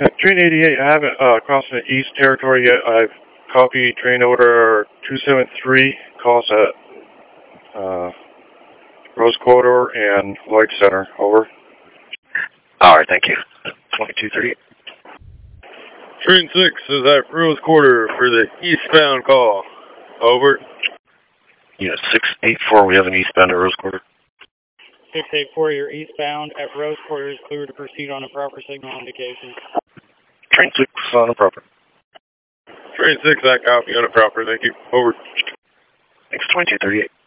Train 88, I haven't crossed the East Territory yet. I've copied train order 273, calls at Rose Corridor and Lloyd Center. Over. Alright, thank you. 2238. Train 6 is at Rose Quarter for the eastbound call. Over. Unit 684, we have an eastbound at Rose Quarter. 684, you're eastbound at Rose Quarter is clear to proceed on a proper signal indication. Train 6 on a proper. Train 6, I copy on a proper, thank you. Over. Thanks, 2238.